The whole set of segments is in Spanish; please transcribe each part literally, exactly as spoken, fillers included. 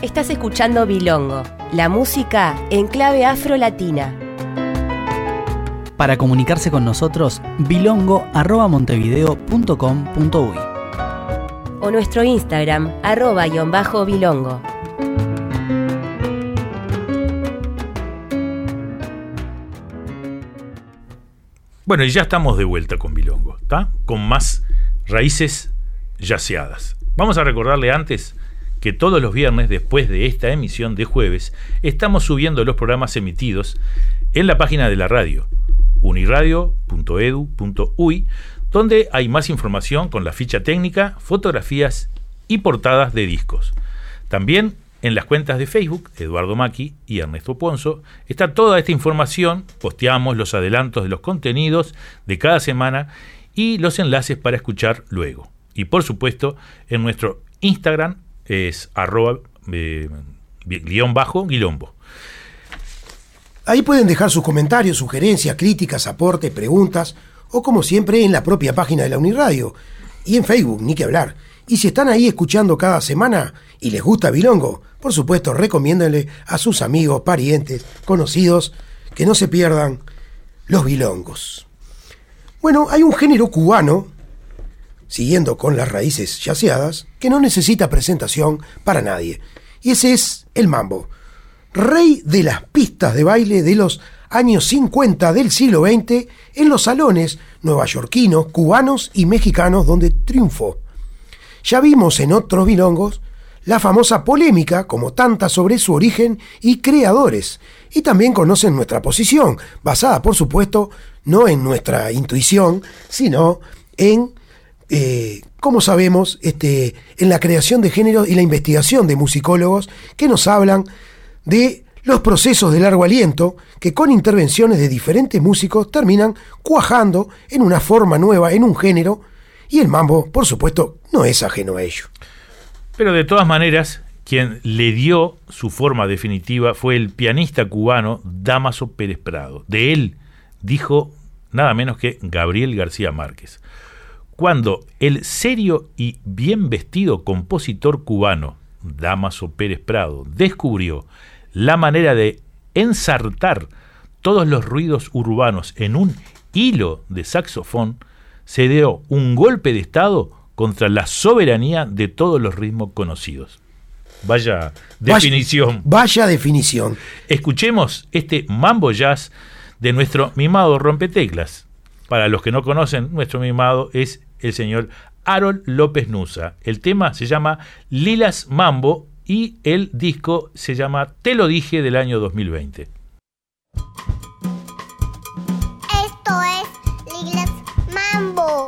Estás escuchando Bilongo, la música en clave afro-latina. Para comunicarse con nosotros, bilongo arroba montevideo punto com punto uy o nuestro Instagram, arroba guión bajo bilongo. Bueno, y ya estamos de vuelta con Bilongo, ¿está? Con más raíces yaceadas. Vamos a recordarle antes que todos los viernes, después de esta emisión de jueves, estamos subiendo los programas emitidos en la página de la radio, uniradio punto edu punto uy, donde hay más información con la ficha técnica, fotografías y portadas de discos. También en las cuentas de Facebook, Eduardo Maki y Ernesto Ponzo, está toda esta información, posteamos los adelantos de los contenidos de cada semana y los enlaces para escuchar luego. Y por supuesto, en nuestro Instagram es arroba eh, guión bajo guilombo. Ahí pueden dejar sus comentarios, sugerencias, críticas, aportes, preguntas, o como siempre en la propia página de la Uniradio. Y en Facebook, ni que hablar. Y si están ahí escuchando cada semana y les gusta Bilongo, por supuesto, recomiéndenle a sus amigos, parientes, conocidos, que no se pierdan los bilongos. Bueno, hay un género cubano, siguiendo con las raíces yaceadas, que no necesita presentación para nadie. Y ese es el mambo, rey de las pistas de baile de los años cincuenta del siglo veinte en los salones nuevayorquinos, cubanos y mexicanos donde triunfó. Ya vimos en otros bilongos la famosa polémica, como tanta, sobre su origen y creadores, y también conocen nuestra posición, basada por supuesto no en nuestra intuición, sino en Eh, como sabemos, este, en la creación de géneros y la investigación de musicólogos que nos hablan de los procesos de largo aliento que con intervenciones de diferentes músicos terminan cuajando en una forma nueva, en un género, y el mambo, por supuesto, no es ajeno a ello. Pero de todas maneras, quien le dio su forma definitiva fue el pianista cubano Dámaso Pérez Prado. De él dijo nada menos que Gabriel García Márquez: cuando el serio y bien vestido compositor cubano Dámaso Pérez Prado descubrió la manera de ensartar todos los ruidos urbanos en un hilo de saxofón, se dio un golpe de estado contra la soberanía de todos los ritmos conocidos. Vaya definición. Vaya, vaya definición. Escuchemos este mambo jazz de nuestro mimado rompeteclas. Para los que no conocen, nuestro mimado es el señor Harold López Nussa. El tema se llama Lilas Mambo y el disco se llama Te lo dije, del año dos mil veinte. Esto es Lilas Mambo.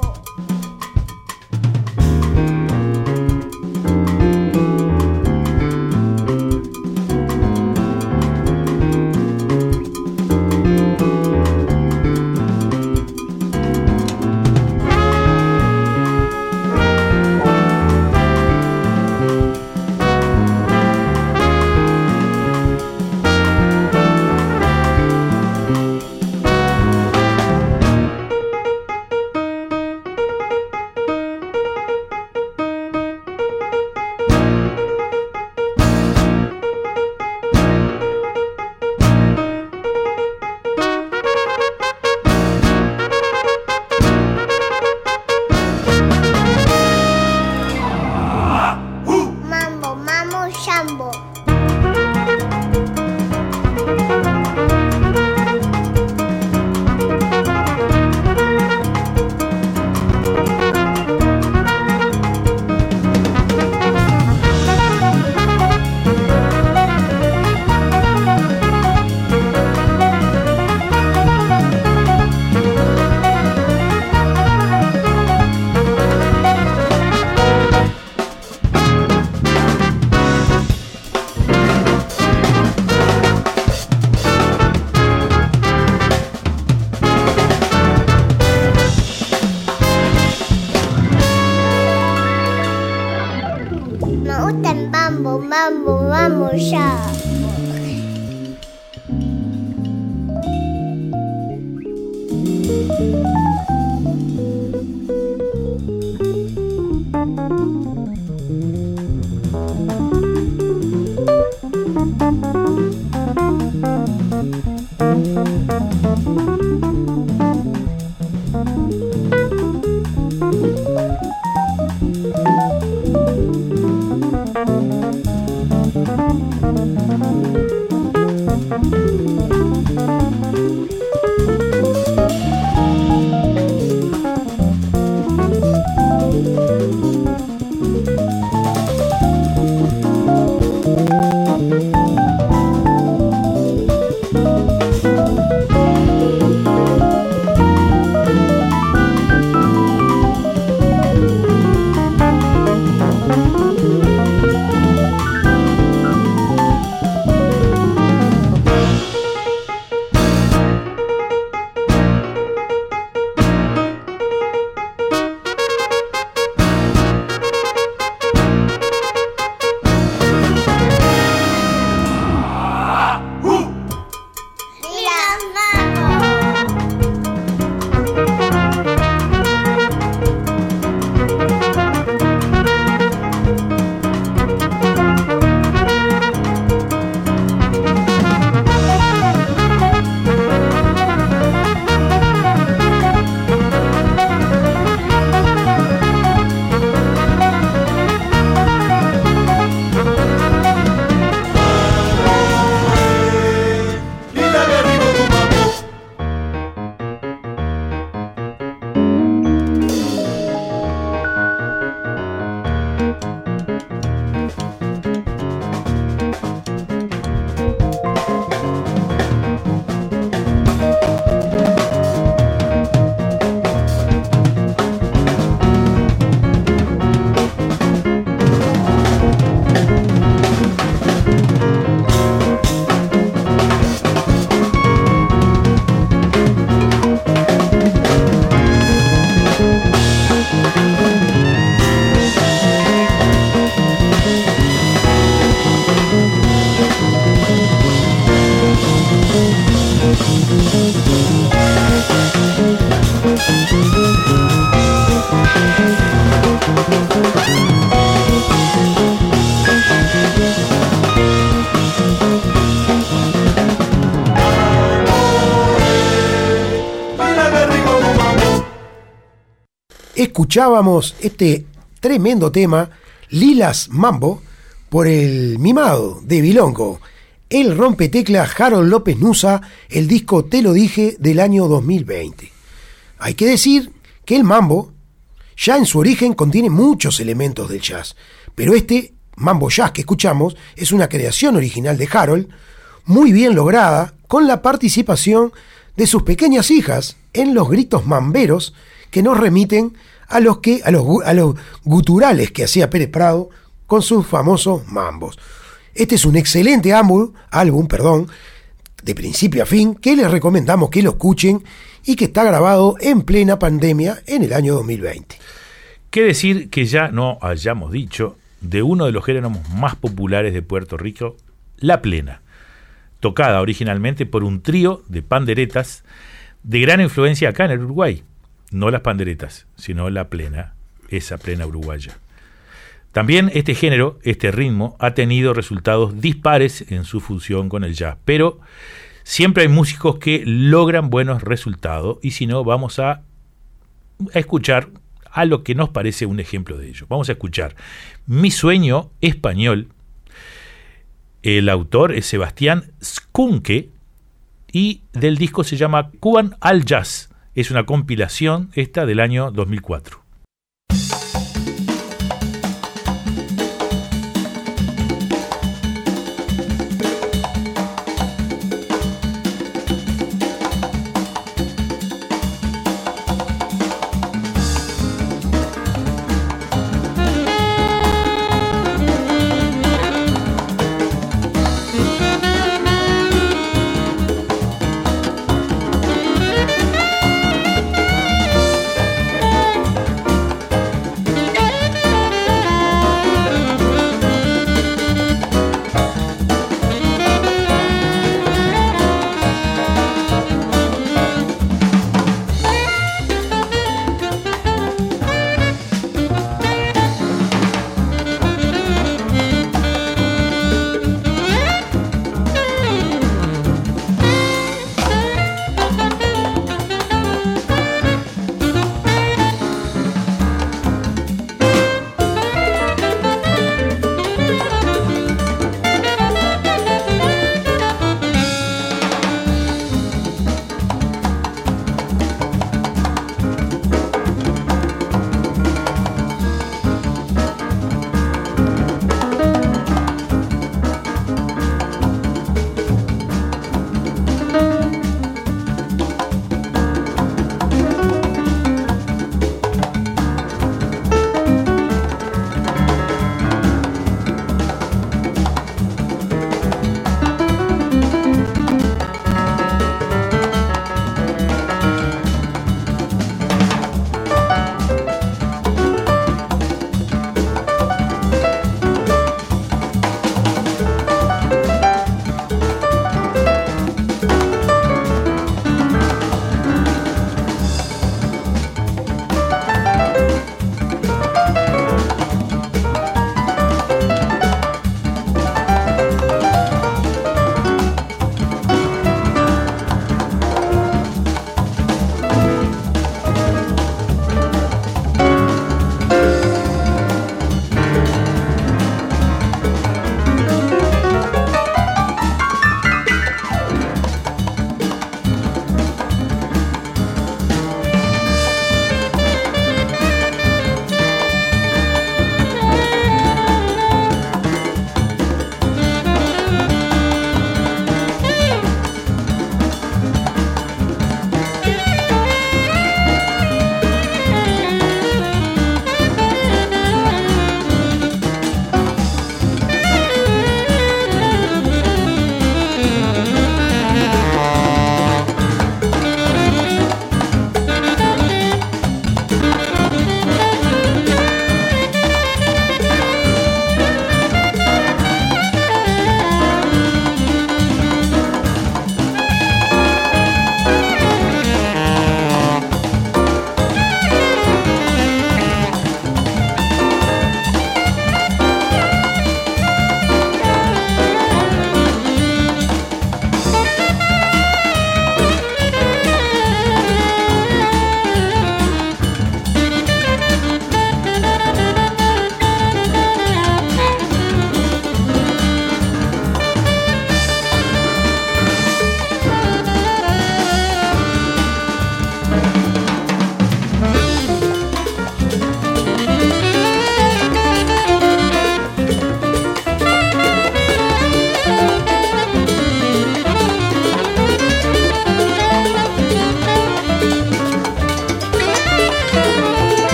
escuchábamos este tremendo tema, Lilas Mambo, por el mimado de Bilongo, el rompetecla Harold López Nusa, el disco Te lo dije del año dos mil veinte. Hay que decir que el mambo, ya en su origen, contiene muchos elementos del jazz, pero este mambo jazz que escuchamos es una creación original de Harold, muy bien lograda, con la participación de sus pequeñas hijas en los gritos mamberos que nos remiten a los, que, a los, a los guturales que hacía Pérez Prado con sus famosos mambos. Este es un excelente álbum, álbum, perdón, de principio a fin, que les recomendamos que lo escuchen y que está grabado en plena pandemia en el año dos mil veinte. ¿Qué decir que ya no hayamos dicho de uno de los géneros más populares de Puerto Rico, la plena, tocada originalmente por un trío de panderetas de gran influencia acá en el Uruguay? No las panderetas, sino la plena, esa plena uruguaya. También este género, este ritmo, ha tenido resultados dispares en su fusión con el jazz, pero siempre hay músicos que logran buenos resultados, y si no, vamos a, a escuchar a lo que nos parece un ejemplo de ello. Vamos a escuchar Mi sueño español. El autor es Sebastián Skunke y del disco se llama Cuban al Jazz. Es una compilación esta del año dos mil cuatro.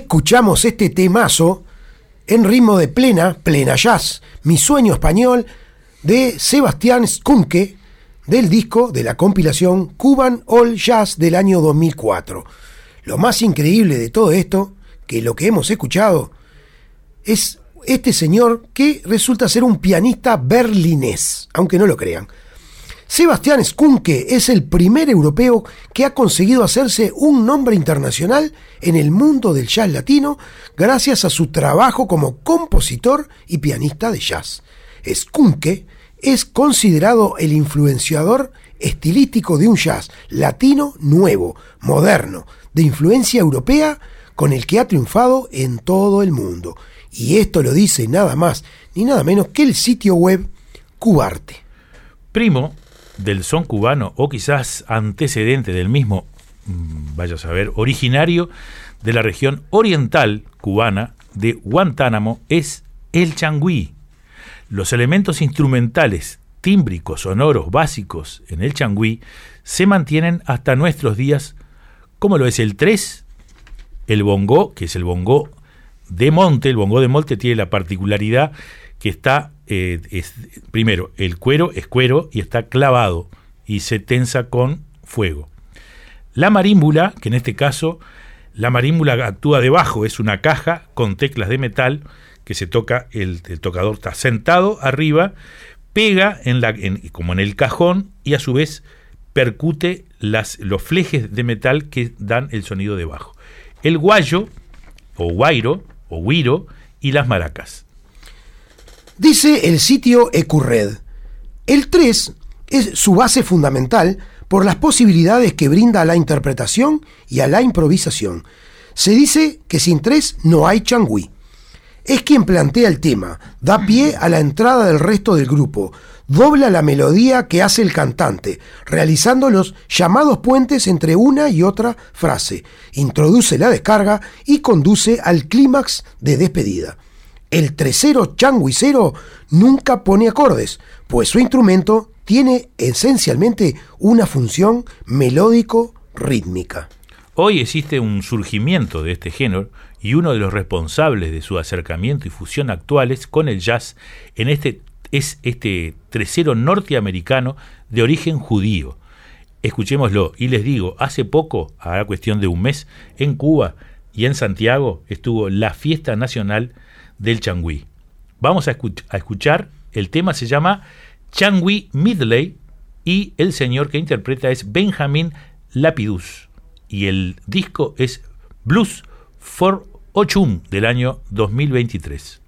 escuchamos este temazo en ritmo de plena, plena jazz, Mi sueño español, de Sebastián Skunke, del disco de la compilación Cuban All Jazz del año dos mil cuatro. Lo más increíble de todo esto, que lo que hemos escuchado, es este señor que resulta ser un pianista berlinés, aunque no lo crean. Sebastián Skunke es el primer europeo que ha conseguido hacerse un nombre internacional en el mundo del jazz latino gracias a su trabajo como compositor y pianista de jazz. Skunke es considerado el influenciador estilístico de un jazz latino nuevo, moderno, de influencia europea, con el que ha triunfado en todo el mundo. Y esto lo dice nada más ni nada menos que el sitio web Cubarte. Primo del son cubano, o quizás antecedente del mismo, vaya a saber, originario de la región oriental cubana de Guantánamo, es el changüí. Los elementos instrumentales, tímbricos, sonoros, básicos en el changüí se mantienen hasta nuestros días, como lo es el tres, el bongó, que es el bongó de monte. El bongó de monte tiene la particularidad que está, eh, es, primero, el cuero es cuero y está clavado y se tensa con fuego. La marímbula, que en este caso, la marímbula actúa debajo, es una caja con teclas de metal que se toca, el, el tocador está sentado arriba, pega en la, en, como en el cajón, y a su vez percute las, los flejes de metal que dan el sonido de bajo. El guayo, o guairo, o guiro, y las maracas. Dice el sitio Ecurred, el tres es su base fundamental por las posibilidades que brinda a la interpretación y a la improvisación. Se dice que sin tres no hay changüí. Es quien plantea el tema, da pie a la entrada del resto del grupo, dobla la melodía que hace el cantante, realizando los llamados puentes entre una y otra frase, introduce la descarga y conduce al clímax de despedida. El tresero changüicero nunca pone acordes, pues su instrumento tiene esencialmente una función melódico-rítmica. Hoy existe un surgimiento de este género, y uno de los responsables de su acercamiento y fusión actuales con el jazz en este, es este tresero norteamericano de origen judío. Escuchémoslo, y les digo, hace poco, a la cuestión de un mes, en Cuba y en Santiago estuvo la fiesta nacional del changüí. Vamos a, escuch- a escuchar, el tema se llama Changüí Medley y el señor que interpreta es Benjamin Lapidus y el disco es Blues for Ochum del año dos mil veintitrés.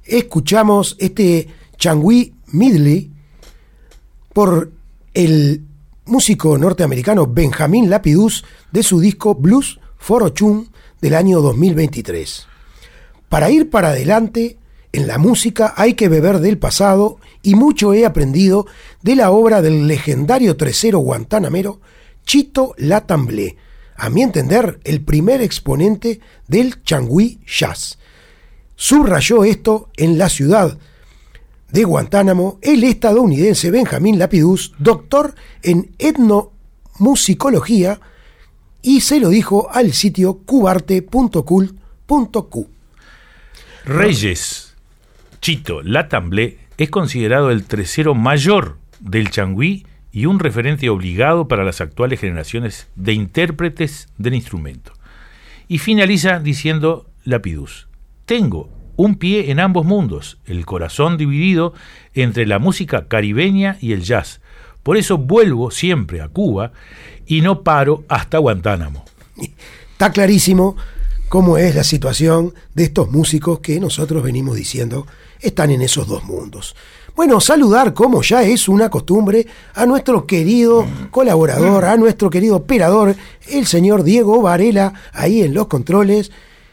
escuchamos este Changui Medley por el músico norteamericano Benjamin Lapidus de su disco Blues for Ochun del año dos mil veintitrés. Para ir para adelante en la música hay que beber del pasado y mucho he aprendido de la obra del legendario tresero guantanamero Chito Latamblé, a mi entender el primer exponente del Changui Jazz. Subrayó esto en la ciudad de Guantánamo el estadounidense Benjamin Lapidus, doctor en etnomusicología, y se lo dijo al sitio cubarte punto cult punto cu. Reyes Chito Latamblé es considerado el tresero mayor del changüí y un referente obligado para las actuales generaciones de intérpretes del instrumento. Y finaliza diciendo Lapidus: tengo un pie en ambos mundos, el corazón dividido entre la música caribeña y el jazz. Por eso vuelvo siempre a Cuba y no paro hasta Guantánamo. Está clarísimo cómo es la situación de estos músicos que nosotros venimos diciendo están en esos dos mundos. Bueno, saludar, como ya es una costumbre, a nuestro querido colaborador, a nuestro querido operador, el señor Diego Varela, ahí en los controles.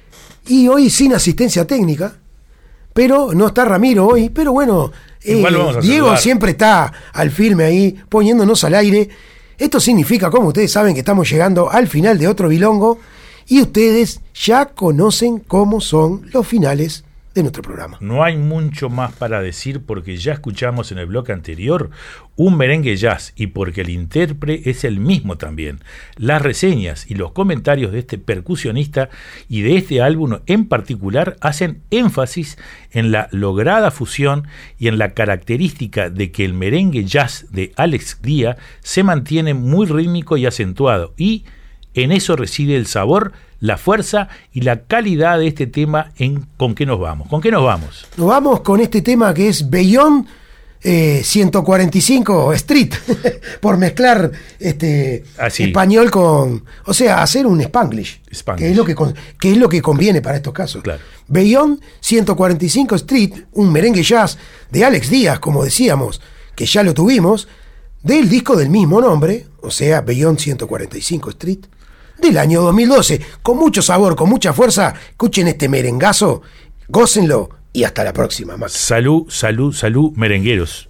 Y hoy sin asistencia técnica, pero no está Ramiro hoy, pero bueno, eh, Diego saludar. Siempre está al firme ahí, poniéndonos al aire. Esto significa, como ustedes saben, que estamos llegando al final de otro Bilongo, y ustedes ya conocen cómo son los finales de nuestro programa. No hay mucho más para decir porque ya escuchamos en el bloque anterior un merengue jazz y porque el intérprete es el mismo también. Las reseñas y los comentarios de este percusionista y de este álbum en particular hacen énfasis en la lograda fusión y en la característica de que el merengue jazz de Alex Díaz se mantiene muy rítmico y acentuado, y en eso reside el sabor, la fuerza y la calidad de este tema. En ¿con qué nos vamos? ¿Con qué nos vamos? Nos vamos con este tema que es Beyond eh, ciento cuarenta y cinco Street, por mezclar este español con, o sea, hacer un Spanglish, Spanglish. Que es lo que que es lo que conviene para estos casos. Claro. Beyond ciento cuarenta y cinco Street, un merengue jazz de Alex Díaz, como decíamos, que ya lo tuvimos, del disco del mismo nombre, o sea, Beyond ciento cuarenta y cinco Street, del año dos mil doce, con mucho sabor, con mucha fuerza. Escuchen este merengazo, gócenlo y hasta la próxima, Max. Salud, salud, salud, merengueros.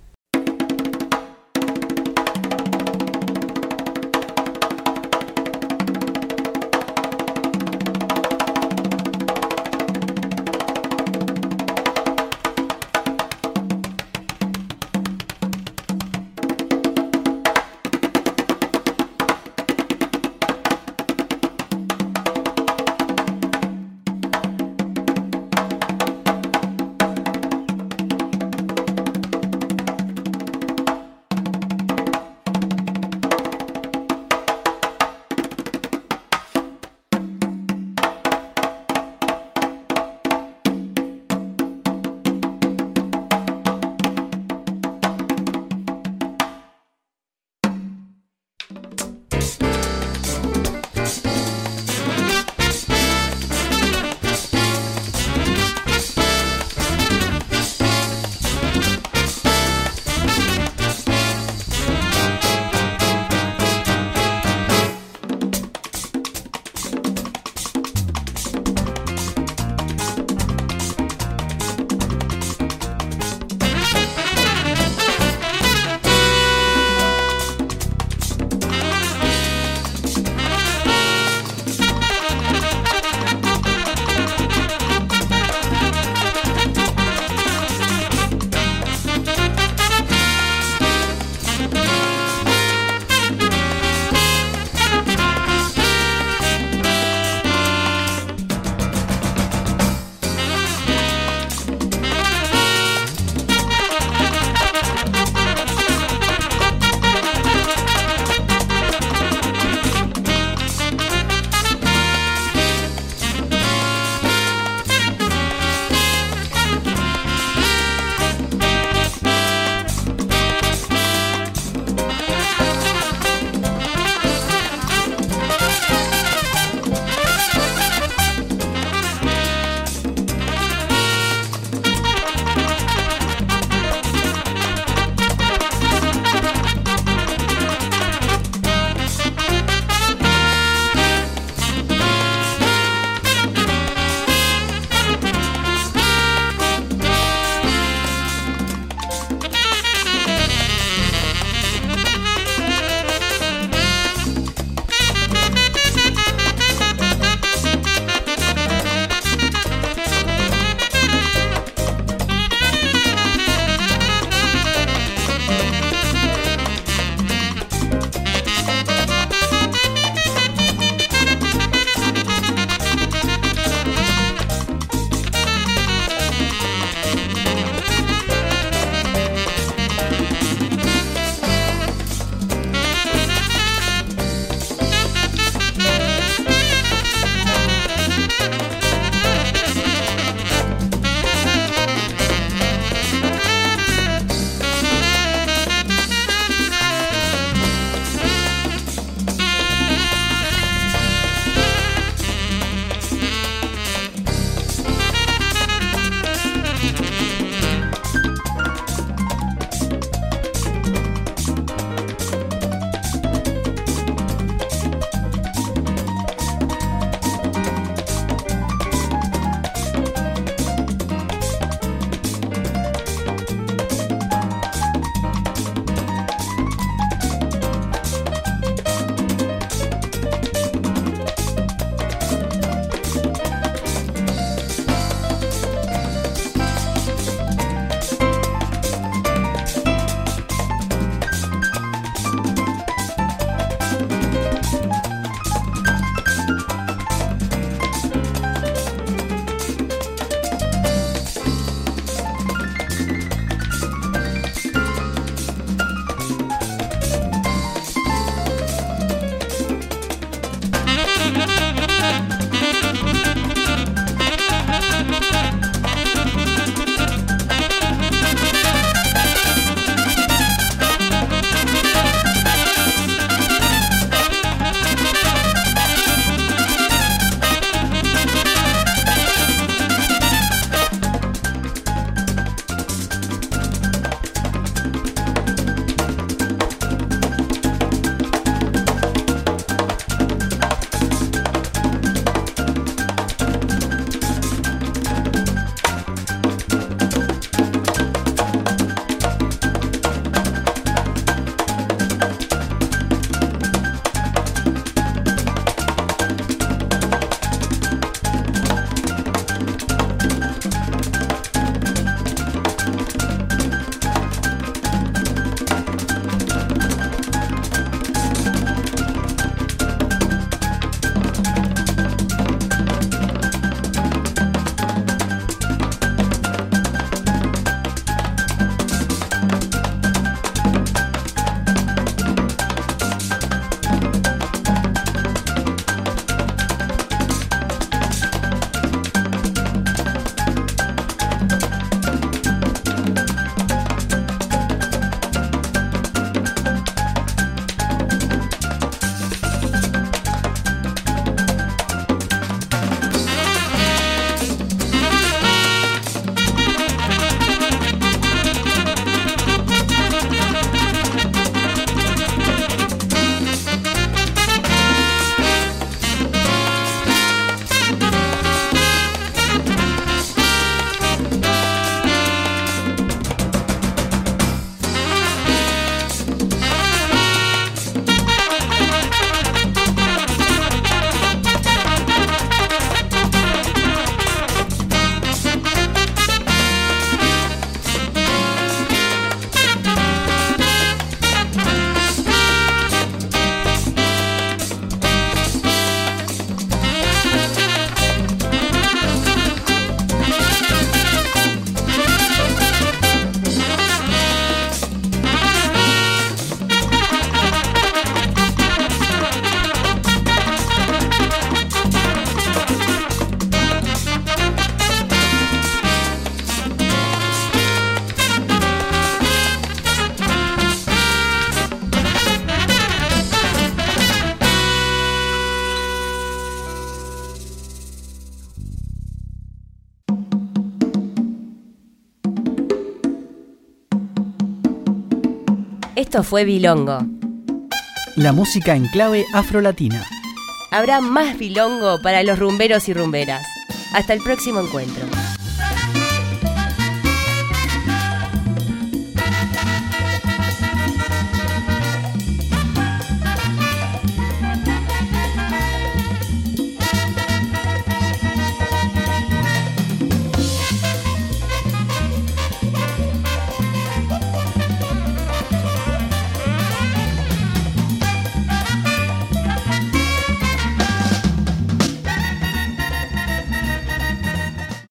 Esto fue Bilongo. La música en clave afrolatina. Habrá más bilongo para los rumberos y rumberas. Hasta el próximo encuentro.